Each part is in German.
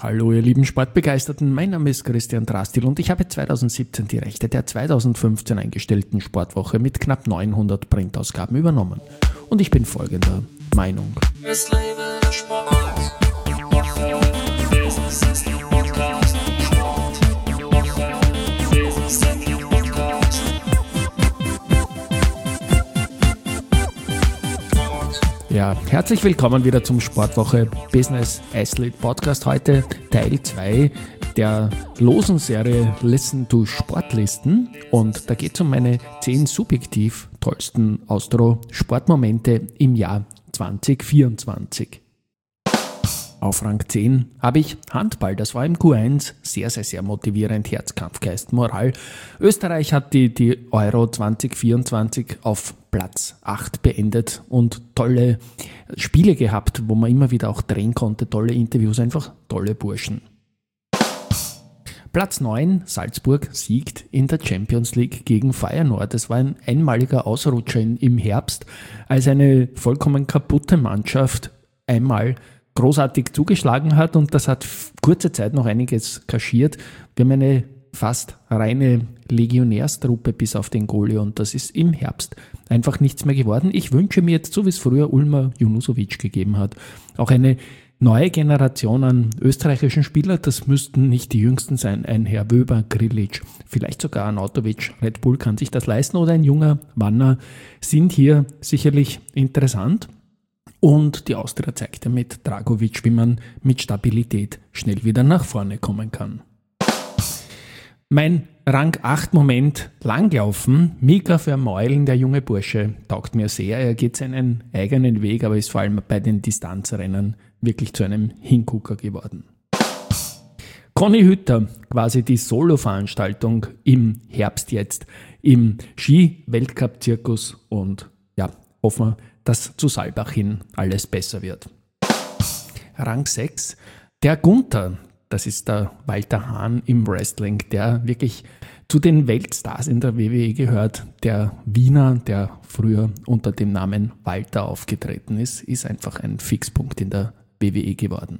Hallo ihr lieben Sportbegeisterten, mein Name ist Christian Drastil und ich habe 2017 die Rechte der 2015 eingestellten Sportwoche mit knapp 900 Printausgaben übernommen. Und ich bin folgender Meinung. Es lebe der Sport. Business ist der Podcast. Sportwoche. Business ist der Podcast. Ja, herzlich willkommen wieder zum Sportwoche Business Athlete Podcast. Heute Teil 2 der losen Serie Listen to Sportlisten. Und da geht es um meine 10 subjektiv tollsten Austro-Sportmomente im Jahr 2024. Auf Rang 10 habe ich Handball. Das war im Q1 sehr motivierend. Herzkampf, Geist, Moral. Österreich hat die Euro 2024 auf Platz 8 beendet und tolle Spiele gehabt, wo man immer wieder auch drehen konnte. Tolle Interviews, einfach tolle Burschen. Platz 9, Salzburg siegt in der Champions League gegen Feyenoord. Das war ein einmaliger Ausrutscher im Herbst, als eine vollkommen kaputte Mannschaft einmal großartig zugeschlagen hat und das hat kurze Zeit noch einiges kaschiert. Wir haben eine fast reine Legionärstruppe bis auf den Goalie und das ist im Herbst einfach nichts mehr geworden. Ich wünsche mir jetzt, so wie es früher Ulmer Junusovic gegeben hat, auch eine neue Generation an österreichischen Spielern. Das müssten nicht die jüngsten sein, ein Herr Wöber, Grilic, vielleicht sogar Arnautovic. Red Bull kann sich das leisten oder ein junger Wanner sind hier sicherlich interessant. Und die Austria zeigte mit Dragovic, wie man mit Stabilität schnell wieder nach vorne kommen kann. Mein Rang 8 Moment, Langlaufen. Mika Vermeulen, der junge Bursche, taugt mir sehr. Er geht seinen eigenen Weg, aber ist vor allem bei den Distanzrennen wirklich zu einem Hingucker geworden. Conny Hütter, quasi die Solo-Veranstaltung im Herbst jetzt im Ski-Weltcup-Zirkus und ja, hoffen wir, dass zu Saalbach hin alles besser wird. Rang 6, der Gunther, das ist der Walter Hahn im Wrestling, der wirklich zu den Weltstars in der WWE gehört. Der Wiener, der früher unter dem Namen Walter aufgetreten ist einfach ein Fixpunkt in der WWE geworden.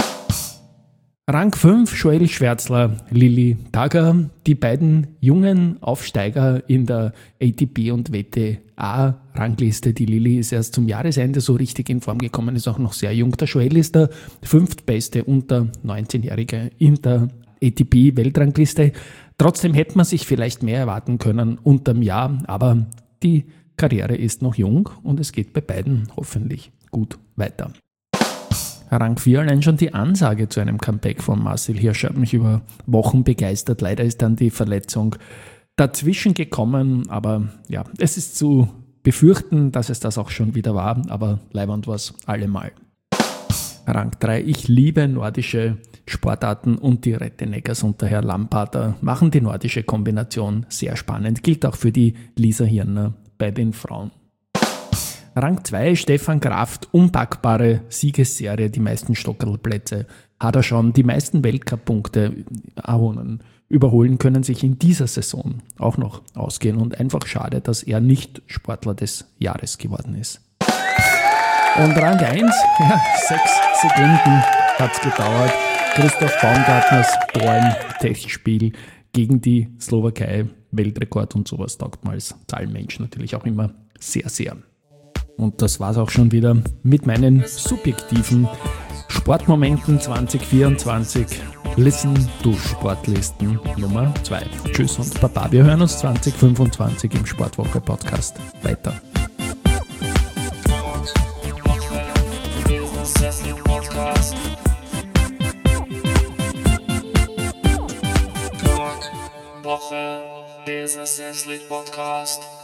Rang 5, Joel Schwärzler, Lilly Tagger, die beiden jungen Aufsteiger in der ATP und WTA-Rangliste. Die Lilly ist erst zum Jahresende so richtig in Form gekommen, ist auch noch sehr jung. Der Joel ist der 5. beste unter 19-Jährige in der ATP-Weltrangliste. Trotzdem hätte man sich vielleicht mehr erwarten können unterm Jahr, aber die Karriere ist noch jung und es geht bei beiden hoffentlich gut weiter. Rang 4, allein schon die Ansage zu einem Comeback von Marcel Hirscher hat mich über Wochen begeistert. Leider ist dann die Verletzung dazwischen gekommen, aber ja, es ist zu befürchten, dass es das auch schon wieder war, aber leiwand war es allemal. Rang 3, ich liebe nordische Sportarten und die Retteneggers und der Herr Lampater machen die nordische Kombination sehr spannend, gilt auch für die Lisa Hirner bei den Frauen. Rang 2, Stefan Kraft, unpackbare Siegesserie, die meisten Stockerlplätze hat er schon, die meisten Weltcup-Punkte erhoben. Überholen können sich in dieser Saison auch noch ausgehen und einfach schade, dass er nicht Sportler des Jahres geworden ist. Und Rang 1, 6 Sekunden hat es gedauert. Christoph Baumgartners Tor im Testspiel gegen die Slowakei, Weltrekord und sowas taugt man als Zahlenmensch natürlich auch immer sehr. Und das war's auch schon wieder mit meinen subjektiven Sportmomenten 2024. Listen to Sportlisten Nummer 2. Tschüss und Baba. Wir hören uns 2025 im Sportwoche Podcast weiter. Business Athlete Podcast.